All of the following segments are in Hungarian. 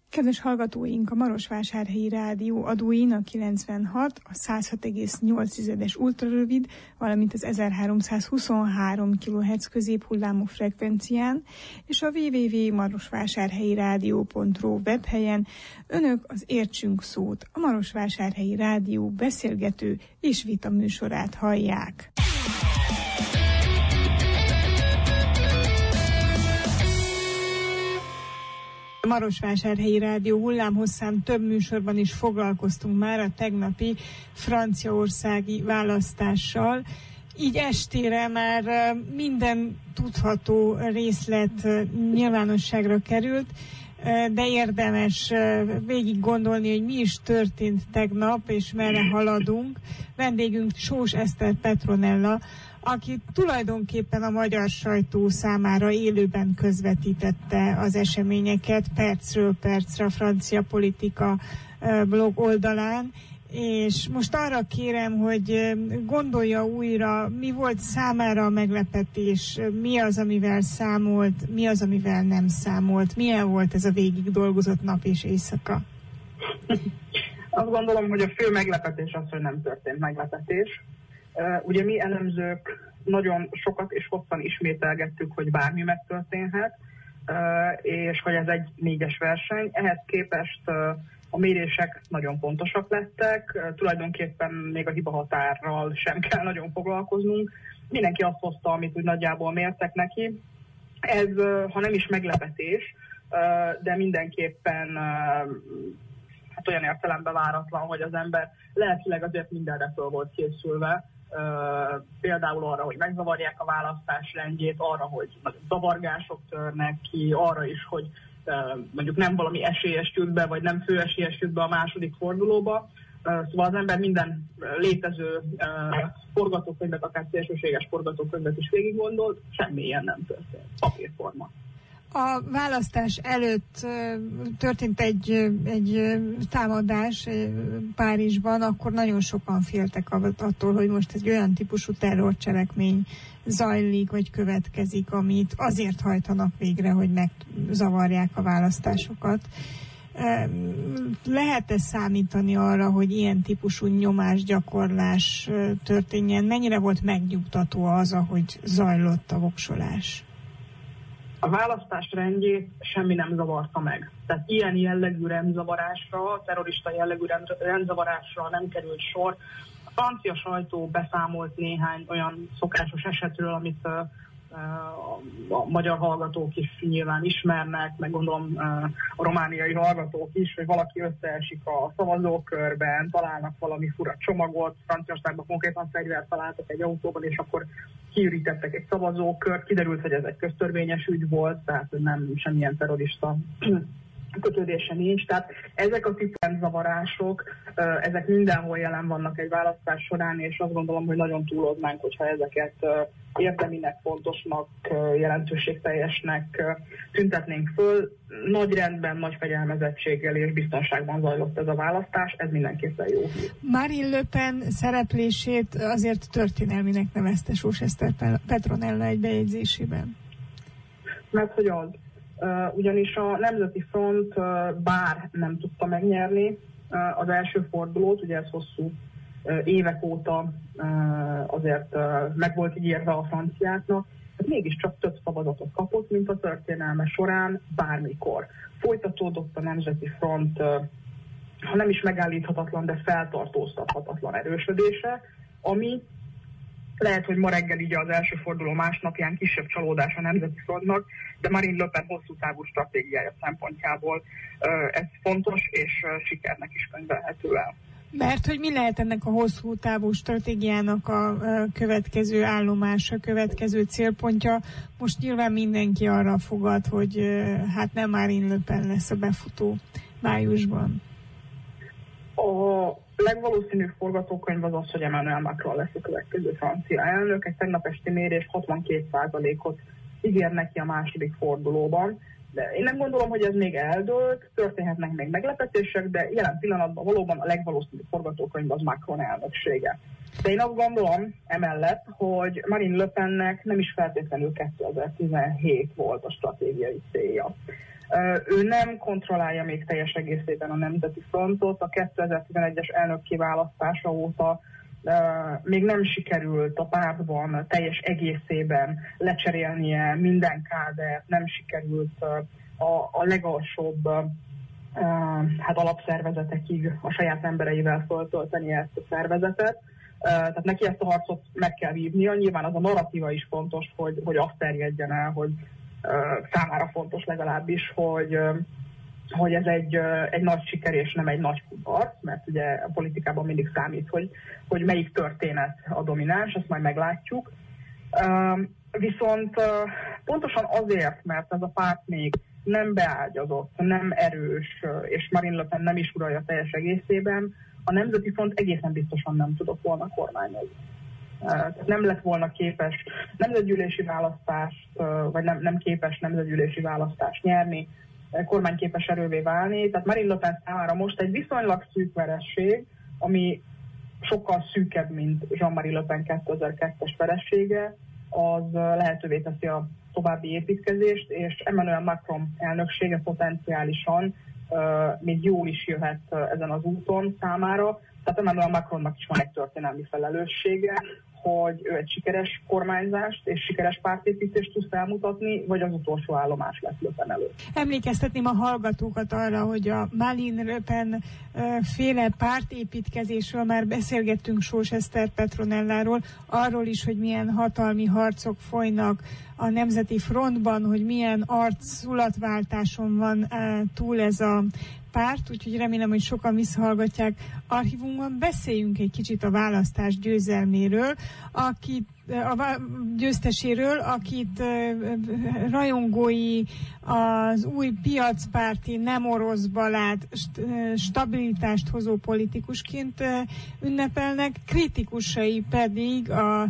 Kedves hallgatóink, a Marosvásárhelyi Rádió adóin a 96, a 106,8-es ultrarövid, valamint az 1323 kHz középhullámú frekvencián és a www.marosvásárhelyirádió.ru webhelyen önök az Értsünk szót, a Marosvásárhelyi Rádió beszélgető és vita műsorát hallják. A Marosvásárhelyi Rádió hullámhosszán több műsorban is foglalkoztunk már a tegnapi franciaországi választással. Így estére már minden tudható részlet nyilvánosságra került, de érdemes végig gondolni, hogy mi is történt tegnap, és merre haladunk. Vendégünk Sós Eszter Petronella, aki tulajdonképpen a magyar sajtó számára élőben közvetítette az eseményeket percről percre a Francia Politika blog oldalán, és most arra kérem, hogy gondolja újra, mi volt számára a meglepetés, mi az, amivel számolt, mi az, amivel nem számolt, milyen volt ez a végig dolgozott nap és éjszaka? Azt gondolom, hogy a fő meglepetés az, hogy nem történt meglepetés. Ugye mi elemzők nagyon sokat és hosszan ismételgettük, hogy bármi megtörténhet, és hogy ez egy 4-es verseny. Ehhez képest a mérések nagyon pontosak lettek, tulajdonképpen még a hibahatárral sem kell nagyon foglalkoznunk. Mindenki azt hozta, amit úgy nagyjából mértek neki. Ez, ha nem is meglepetés, de mindenképpen hát olyan értelemben váratlan, hogy az ember lelkileg azért mindenre föl volt készülve. Például arra, hogy megzavarják a választás rendjét, arra, hogy nagyon zavargások törnek ki, arra is, hogy mondjuk nem valami esélyes jut be, vagy nem főesélyes jut be a második fordulóba. Szóval az ember minden létező forgatókönyvet, akár szélsőséges forgatókönyvet is végig gondolt, semmi ilyen nem történt. Papírforma. A választás előtt történt egy támadás Párizsban, akkor nagyon sokan féltek attól, hogy most egy olyan típusú terrorcselekmény zajlik, vagy következik, amit azért hajtanak végre, hogy megzavarják a választásokat. Lehet-e számítani arra, hogy ilyen típusú nyomásgyakorlás történjen? Mennyire volt megnyugtató az, ahogy zajlott a voksolás? A választás rendjét semmi nem zavarta meg. Tehát ilyen jellegű rendzavarásra, terrorista jellegű rendzavarásra nem került sor. A francia sajtó beszámolt néhány olyan szokásos esetről, amit a magyar hallgatók is nyilván ismernek, meg gondolom a romániai hallgatók is, hogy valaki összeesik a szavazókörben, találnak valami fura csomagot, Franciaországban konkrétan fegyvert találtak egy autóban, és akkor kiürítettek egy szavazókört, kiderült, hogy ez egy köztörvényes ügy volt, tehát nem semmilyen terrorista kötődése nincs. Tehát ezek a típusú zavarások, ezek mindenhol jelen vannak egy választás során, és azt gondolom, hogy nagyon túloznánk, hogyha ezeket érdeminek, fontosnak, jelentőségteljesnek tüntetnénk föl. Nagy rendben, nagy fegyelmezettséggel és biztonságban zajlott ez a választás, ez mindenképpen jó hír. Marine Le Pen szereplését azért történelminek nevezte Sós Eszter Petronella egy bejegyzésében. Mert hogy az. Ugyanis a Nemzeti Front bár nem tudta megnyerni az első fordulót, ugye ez hosszú évek óta azért meg volt ígérve a franciáknak, hát mégiscsak több szavazatot kapott, mint a történelme során bármikor. Folytatódott a Nemzeti Front, ha nem is megállíthatatlan, de feltartóztathatatlan erősödése, ami lehet, hogy ma reggel így az első forduló másnapján kisebb csalódás a Nemzeti Frontnak, de Marine Le Pen hosszú távú stratégiája szempontjából ez fontos, és sikernek is könyvelhető el. Mert hogy mi lehet ennek a hosszú távú stratégiának a következő állomása, következő célpontja? Most nyilván mindenki arra fogad, hogy hát nem Marine Le Pen lesz a befutó májusban. A legvalószínűbb forgatókönyv az az, hogy Emmanuel Macron lesz a következő francia elnök. Egy tegnap esti mérés 62%-ot ígér neki a második fordulóban. De én nem gondolom, hogy ez még eldőlt, történhetnek még meglepetések, de jelen pillanatban valóban a legvalószínűbb forgatókönyv az Macron elnöksége. De én azt gondolom emellett, hogy Marine Le Pennek nem is feltétlenül 2017 volt a stratégiai célja. Ő nem kontrollálja még teljes egészében a Nemzeti Frontot. A 2011-es elnökkiválasztása óta még nem sikerült a pártban teljes egészében lecserélnie minden kádert, nem sikerült a legalsóbb alapszervezetekig a saját embereivel föltölteni ezt a szervezetet. Tehát neki ezt a harcot meg kell vívnia. Nyilván az a narratíva is fontos, hogy azt terjedjen el, hogy számára fontos legalábbis, hogy ez egy nagy siker és nem egy nagy kudarc, mert ugye a politikában mindig számít, hogy melyik történet a domináns, ezt majd meglátjuk. Viszont pontosan azért, mert ez a párt még nem beágyazott, nem erős, és Marine Le Pen nem is uralja teljes egészében, a Nemzeti Front egészen biztosan nem tudott volna kormányozni. Nem lett volna képes nemzetgyűlési választást, vagy nem képes nemzetgyűlési választást nyerni, kormányképes erővé válni. Tehát Marine Le Pen számára most egy viszonylag szűk veresség, ami sokkal szűkebb, mint Jean-Marie Le Pen 2002-es veressége, az lehetővé teszi a további építkezést, és Emmanuel Macron elnöksége potenciálisan még jól is jöhet ezen az úton számára. Tehát Emmanuel Macronnak is van egy történelmi felelőssége, hogy ő egy sikeres kormányzást és sikeres pártépítést tud felmutatni, vagy az utolsó állomás lesz Le Pen előtt. Emlékeztetném a hallgatókat arra, hogy a Marine Le Pen féle pártépítkezésről már beszélgettünk Sós Eszter Petronelláról, arról is, hogy milyen hatalmi harcok folynak a Nemzeti Frontban, hogy milyen arculatváltáson van túl ez a párt, úgyhogy remélem, hogy sokan visszahallgatják archívumban. Beszéljünk egy kicsit a választás győzelméről, győzteséről, akit rajongói az új piacpárti, nem oroszba lát stabilitást hozó politikusként ünnepelnek, kritikusai pedig a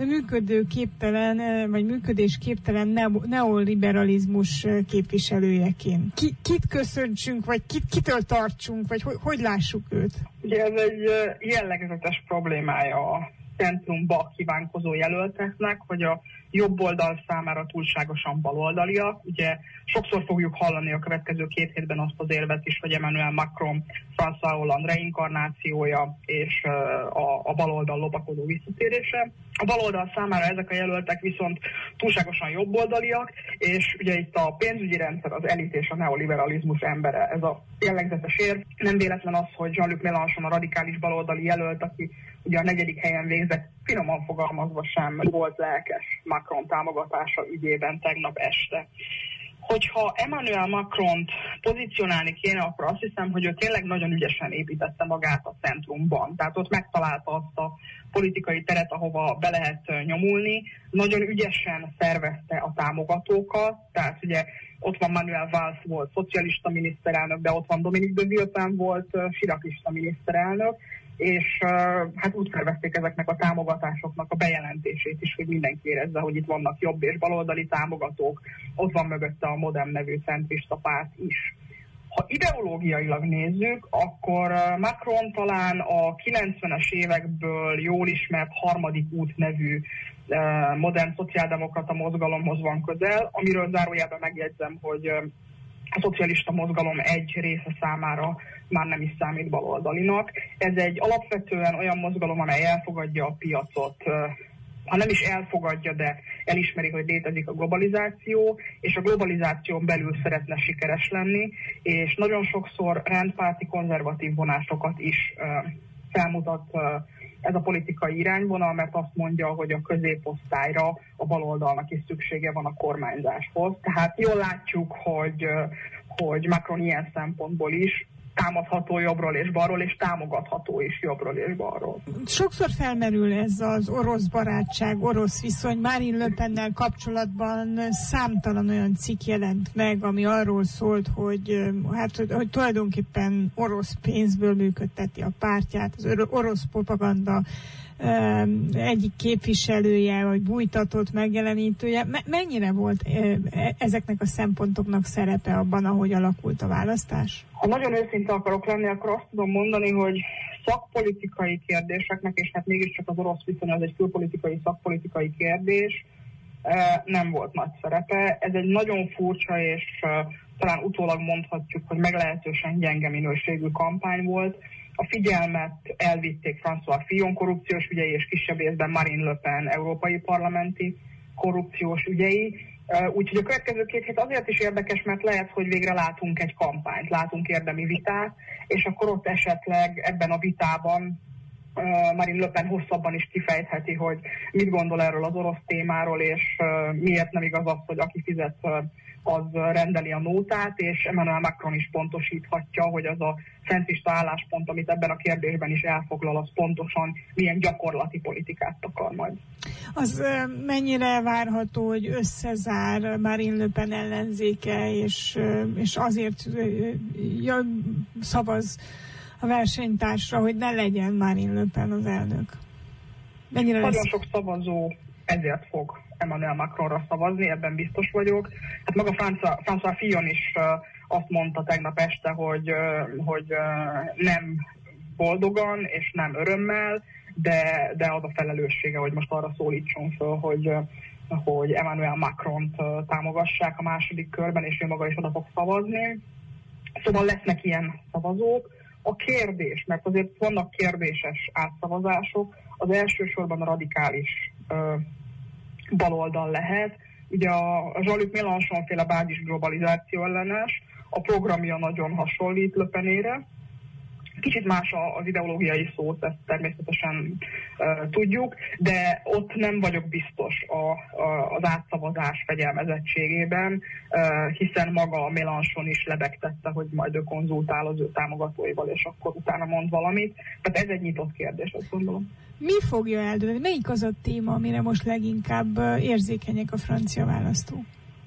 működésképtelen neoliberalizmus képviselőjeként. Kit köszöntsünk, vagy kitől tartsunk, vagy hogy lássuk őt? Ugye ez egy jellegzetes problémája a centrumba kívánkozó jelölteknek, hogy a jobb oldal számára túlságosan baloldaliak. Ugye sokszor fogjuk hallani a következő 2 hétben azt az érvet is, hogy Emmanuel Macron François Hollande reinkarnációja és a baloldal lopakodó visszatérése. A baloldal számára ezek a jelöltek viszont túlságosan jobboldaliak, és ugye itt a pénzügyi rendszer, az elit és a neoliberalizmus embere, ez a jellegzetes érv. Nem véletlen az, hogy Jean-Luc Mélenchon a radikális baloldali jelölt, aki ugye a 4. helyen végzett, finoman fogalmazva sem volt lelkes Macron támogatása ügyében tegnap este. Hogyha Emmanuel Macront pozícionálni kéne, akkor azt hiszem, hogy ő tényleg nagyon ügyesen építette magát a centrumban. Tehát ott megtalálta azt a politikai teret, ahova be lehet nyomulni. Nagyon ügyesen szervezte a támogatókat, tehát ugye ott van Manuel Valls volt szocialista miniszterelnök, de ott van Dominique de Villepin volt chiracista miniszterelnök, és hát úgy szervezték ezeknek a támogatásoknak a bejelentését is, hogy mindenki érezze, hogy itt vannak jobb és baloldali támogatók, ott van mögötte a Modem nevű centrista párt is. Ha ideológiailag nézzük, akkor Macron talán a 90-es évekből jól ismert Harmadik út nevű modern szociáldemokrata mozgalomhoz van közel, amiről zárójelben megjegyzem, hogy a szocialista mozgalom egy része számára már nem is számít baloldalinak. Ez egy alapvetően olyan mozgalom, amely elfogadja a piacot, ha nem is elfogadja, de elismeri, hogy létezik a globalizáció, és a globalizáción belül szeretne sikeres lenni, és nagyon sokszor rendpárti konzervatív vonásokat is felmutat ez a politikai irányvonal, mert azt mondja, hogy a középosztályra a baloldalnak is szüksége van a kormányzáshoz. Tehát jól látjuk, hogy Macron ilyen szempontból is támadható jobbról és balról, és támogatható is jobbról és balról. Sokszor felmerül ez az orosz barátság, orosz viszony. Marine Le Pennel kapcsolatban számtalan olyan cikk jelent meg, ami arról szólt, hogy tulajdonképpen orosz pénzből működteti a pártját, az orosz propaganda egyik képviselője, vagy bújtatott megjelenítője. Mennyire volt ezeknek a szempontoknak szerepe abban, ahogy alakult a választás? Ha nagyon őszinte akarok lenni, akkor azt tudom mondani, hogy szakpolitikai kérdéseknek, és hát mégiscsak az orosz viszony az egy külpolitikai, szakpolitikai kérdés, nem volt nagy szerepe. Ez egy nagyon furcsa és talán utólag mondhatjuk, hogy meglehetősen gyenge minőségű kampány volt. A figyelmet elvitték François Fillon korrupciós ügyei, és kisebb részben Marine Le Pen európai parlamenti korrupciós ügyei. Úgyhogy a következő 2 hét azért is érdekes, mert lehet, hogy végre látunk egy kampányt, látunk érdemi vitát, és akkor ott esetleg ebben a vitában Marine Le Pen hosszabban is kifejtheti, hogy mit gondol erről az orosz témáról, és miért nem igaz az, hogy aki fizet, az rendeli a nótát, és Emmanuel Macron is pontosíthatja, hogy az a centrista álláspont, amit ebben a kérdésben is elfoglal, az pontosan milyen gyakorlati politikát akar majd. Az mennyire várható, hogy összezár Marine Le Pen ellenzéke, és azért szavaz a versenytársra, hogy ne legyen Marine Le Pen az elnök? Nagyon sok szavazó ezért fog Emmanuel Macronra szavazni, ebben biztos vagyok. Hát maga François Fillon is azt mondta tegnap este, hogy nem boldogan és nem örömmel, de az a felelőssége, hogy most arra szólítson föl, hogy Emmanuel Macront támogassák a második körben, és ő maga is oda fog szavazni. Szóval lesznek ilyen szavazók. A kérdés, mert azért vannak kérdéses átszavazások, az elsősorban a radikális baloldal lehet. Ugye a Jean-Luc Mélenchon féle bázis globalizáció ellenes, a programja nagyon hasonlít Le Penére. Kicsit más az ideológiai szó, ezt természetesen tudjuk, de ott nem vagyok biztos az átszavazás fegyelmezettségében, hiszen maga Mélenchon is lebegtette, hogy majd ő konzultál az ő támogatóival, és akkor utána mond valamit. Tehát ez egy nyitott kérdés, azt gondolom. Mi fogja eldönteni? Melyik az a téma, amire most leginkább érzékenyek a francia választók?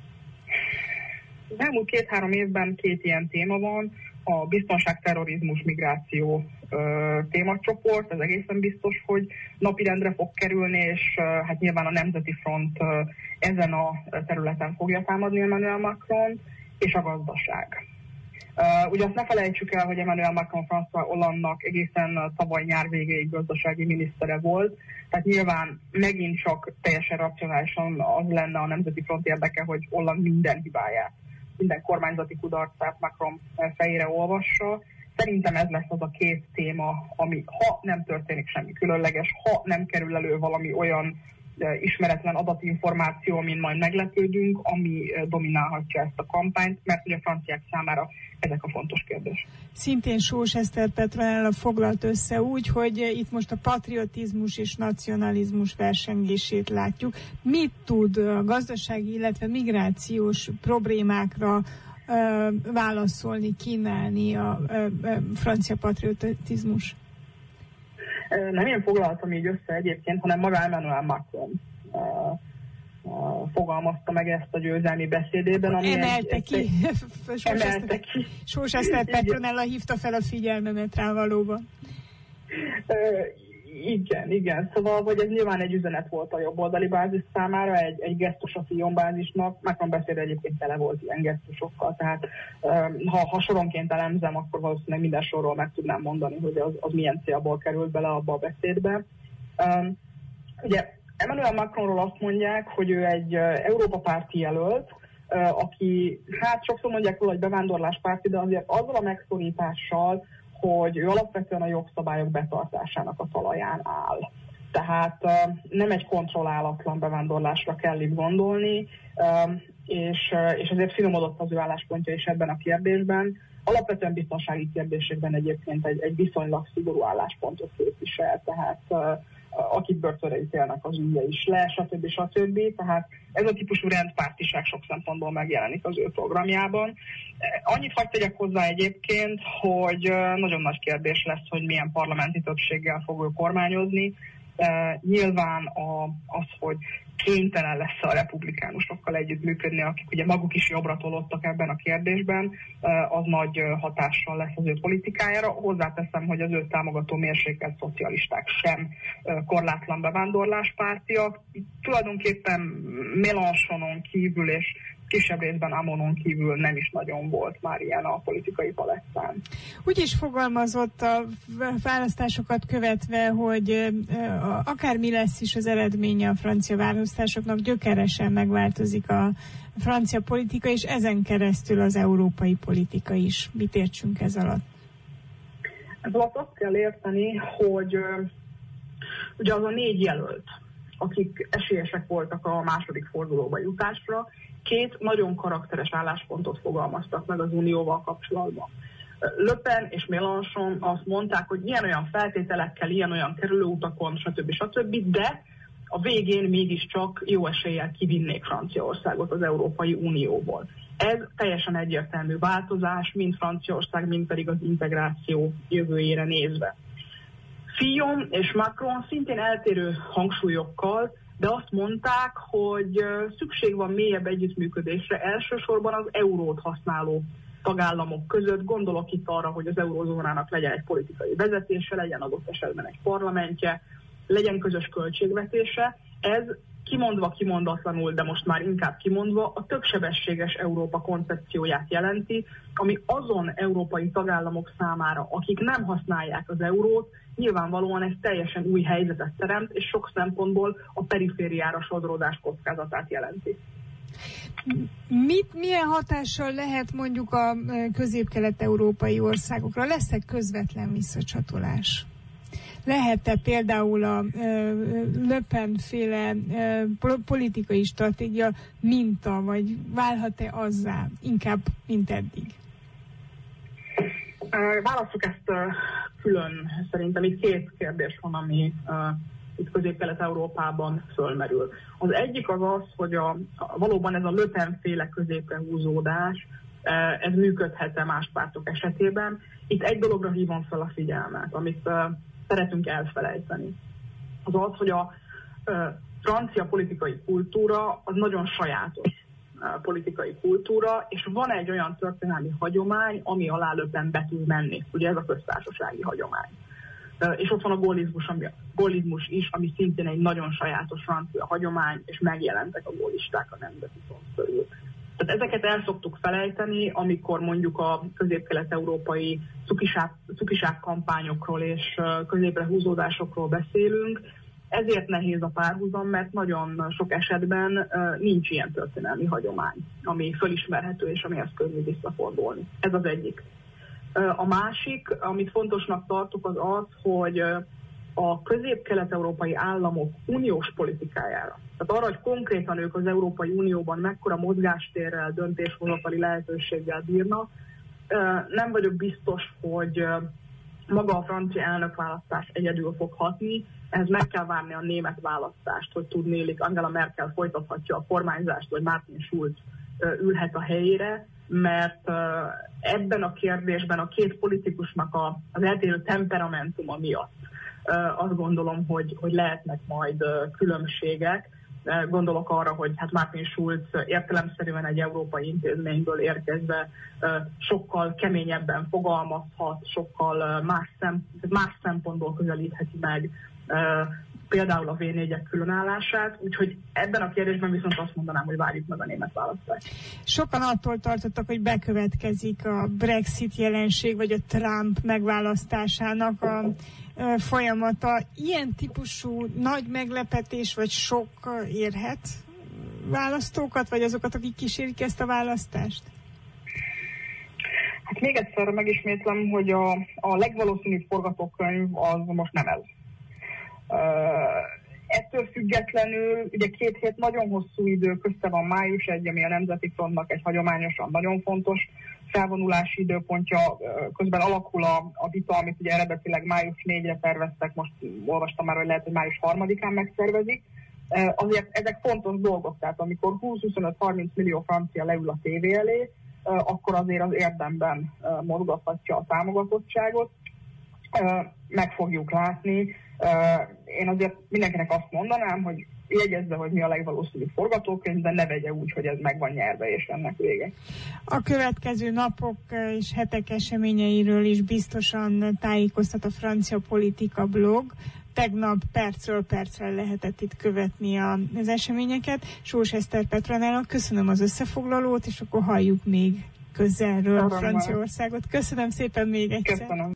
Az elmúlt 2-3 évben 2 ilyen téma van. A biztonság, terrorizmus, migráció témacsoport, ez egészen biztos, hogy napirendre fog kerülni, és hát nyilván a Nemzeti Front ezen a területen fogja támadni Emmanuel Macron, és a gazdaság. Ugye azt ne felejtsük el, hogy Emmanuel Macron François Hollandenak egészen tavaly nyár végéig gazdasági minisztere volt, tehát nyilván megint csak teljesen racionálisan az lenne a Nemzeti Front érdeke, hogy Hollande minden hibáját, minden kormányzati kudarcát Macron fejére olvassa. Szerintem ez lesz az a 2 téma, ami ha nem történik semmi különleges, ha nem kerül elő valami olyan ismeretlen adatinformáció, amin majd meglepődünk, ami dominálhatja ezt a kampányt, mert ugye a franciák számára ezek a fontos kérdés. Szintén Sós Eszter Petronella foglalt össze úgy, hogy itt most a patriotizmus és nacionalizmus versengését látjuk. Mit tud a gazdasági, illetve migrációs problémákra válaszolni, kínálni a francia patriotizmus? Nem én foglaltam így össze egyébként, hanem maga Emmanuel Macron fogalmazta meg ezt a győzelmi beszédében. Ami emelte ki. Sós Eszter Petronella hívta fel a figyelmemet rá valóban. Igen. Szóval, hogy ez nyilván egy üzenet volt a jobboldali bázis számára, egy gesztus a Fillon bázisnak. Macron beszéde egyébként tele volt ilyen gesztusokkal, tehát ha soronként elemzem, akkor valószínűleg minden sorról meg tudnám mondani, hogy az milyen célból került bele abba a beszédbe. Ugye Emmanuel Macronról azt mondják, hogy ő egy Európa párti jelölt, aki, hát sokszor mondják róla, hogy bevándorláspárti, de azért azzal a megszorítással, hogy ő alapvetően a jogszabályok betartásának a talaján áll. Tehát nem egy kontrollálatlan bevándorlásra kell itt gondolni, és ezért finomodott az ő álláspontja is ebben a kérdésben. Alapvetően biztonsági kérdésekben egyébként egy viszonylag szigorú álláspontot képvisel, tehát akit börtönre ítélnek, az ügye is le, stb. Tehát ez a típusú rendpártiság sok szempontból megjelenik az ő programjában. Annyit hadd tegyek hozzá egyébként, hogy nagyon nagy kérdés lesz, hogy milyen parlamenti többséggel fog ő kormányozni. Nyilván az, hogy kénytelen lesz a republikánusokkal együttműködni, akik ugye maguk is jobbra tolódtak ebben a kérdésben, az nagy hatással lesz az ő politikájára. Hozzáteszem, hogy az ő támogató mérsékelt szocialisták sem korlátlan bevándorláspártiak. Tulajdonképpen Mélenchonon kívül és kisebb részben Amonon kívül nem is nagyon volt már ilyen a politikai palettán. Úgy is fogalmazott a választásokat követve, hogy akármi lesz is az eredménye a francia választásoknak, gyökeresen megváltozik a francia politika, és ezen keresztül az európai politika is. Mit értsünk ez alatt? Ez alatt azt kell érteni, hogy ugye az a 4 jelölt, akik esélyesek voltak a második fordulóba jutásra, 2 nagyon karakteres álláspontot fogalmaztak meg az unióval kapcsolatban. Le Pen és Mélenchon azt mondták, hogy ilyen-olyan feltételekkel, ilyen-olyan kerülőutakon, stb., de a végén mégiscsak jó eséllyel kivinnék Franciaországot az Európai Unióból. Ez teljesen egyértelmű változás, mind Franciaország, mind pedig az integráció jövőjére nézve. Fillon és Macron szintén eltérő hangsúlyokkal, de azt mondták, hogy szükség van mélyebb együttműködésre, elsősorban az eurót használó tagállamok között. Gondolok itt arra, hogy az eurózónának legyen egy politikai vezetése, legyen adott esetben egy parlamentje, legyen közös költségvetése. Ez kimondatlanul, de most már inkább kimondva, a többsebességes Európa koncepcióját jelenti, ami azon európai tagállamok számára, akik nem használják az eurót, nyilvánvalóan ez teljesen új helyzetet teremt, és sok szempontból a perifériára sodródás kockázatát jelenti. Milyen hatással lehet mondjuk a közép-kelet-európai országokra? Lesz-e közvetlen visszacsatolás? Lehet-e például a Le Pen-féle politikai stratégia minta, vagy válhat-e azzá inkább, mint eddig? Válasszuk ezt külön. Szerintem itt 2 kérdés van, ami itt Közép-Kelet-Európában fölmerül. Az egyik az, hogy valóban ez a Le Pen-féle középre húzódás, ez működhet-e más pártok esetében. Itt egy dologra hívom fel a figyelmet, amit szeretünk elfelejteni. Az, hogy a francia politikai kultúra az nagyon sajátos politikai kultúra, és van egy olyan történelmi hagyomány, ami alá Le Pen be tud menni. Ugye ez a köztársasági hagyomány. És ott van a gaullizmus is, ami szintén egy nagyon sajátos francia hagyomány, és megjelentek a gaullisták a nemzeti front körül. Tehát ezeket el szoktuk felejteni, amikor mondjuk a közép-kelet-európai cukiság kampányokról és középre húzódásokról beszélünk. Ezért nehéz a párhuzam, mert nagyon sok esetben nincs ilyen történelmi hagyomány, ami fölismerhető és amihez könnyű visszafordulni. Ez az egyik. A másik, amit fontosnak tartok, az, hogy a közép-kelet-európai államok uniós politikájára, tehát arra, hogy konkrétan ők az Európai Unióban mekkora mozgástérrel, döntéshozatali lehetőséggel bírnak, nem vagyok biztos, hogy maga a francia elnökválasztás egyedül fog hatni, ehhez meg kell várni a német választást, hogy tudnélik Angela Merkel folytathatja a kormányzást, vagy Martin Schulz ülhet a helyére, mert ebben a kérdésben a 2 politikusnak az eltérő temperamentuma miatt azt gondolom, hogy lehetnek majd különbségek. Gondolok arra, hogy hát Martin Schulz értelemszerűen egy európai intézményből érkezve sokkal keményebben fogalmazhat, sokkal más szempontból közelítheti meg például a V4-ek különállását, úgyhogy ebben a kérdésben viszont azt mondanám, hogy várjuk meg a német választást. Sokan attól tartottak, hogy bekövetkezik a Brexit jelenség, vagy a Trump megválasztásának a folyamata. Ilyen típusú nagy meglepetés, vagy sok érhet választókat, vagy azokat, akik kísérik ezt a választást? Hát még egyszer megismétlem, hogy a legvalószínűbb forgatókönyv az most nem ez. Ettől függetlenül, ugye 2 hét nagyon hosszú idő, közte van május 1, ami a Nemzeti Frontnak egy hagyományosan nagyon fontos felvonulási időpontja, közben alakul a vita, amit ugye eredetileg május 4-re terveztek, most olvastam már, hogy lehet, hogy május 3-án megszervezik. Azért ezek fontos dolgok, tehát amikor 20-25-30 millió francia leül a tévé elé, akkor azért az érdemben mozgathatja a támogatottságot. Meg fogjuk látni. Én azért mindenkinek azt mondanám, hogy jegyezze, hogy mi a legvalószínűbb forgatókönyv, de ne vegye úgy, hogy ez meg van nyerve, és ennek vége. A következő napok és hetek eseményeiről is biztosan tájékoztat a Francia Politika blog. tegnap percről percre lehetett itt követni az eseményeket. Sós Eszter Petronának köszönöm az összefoglalót, és akkor halljuk még közelről Franciaországot. Köszönöm szépen még egyszer. Köszönöm.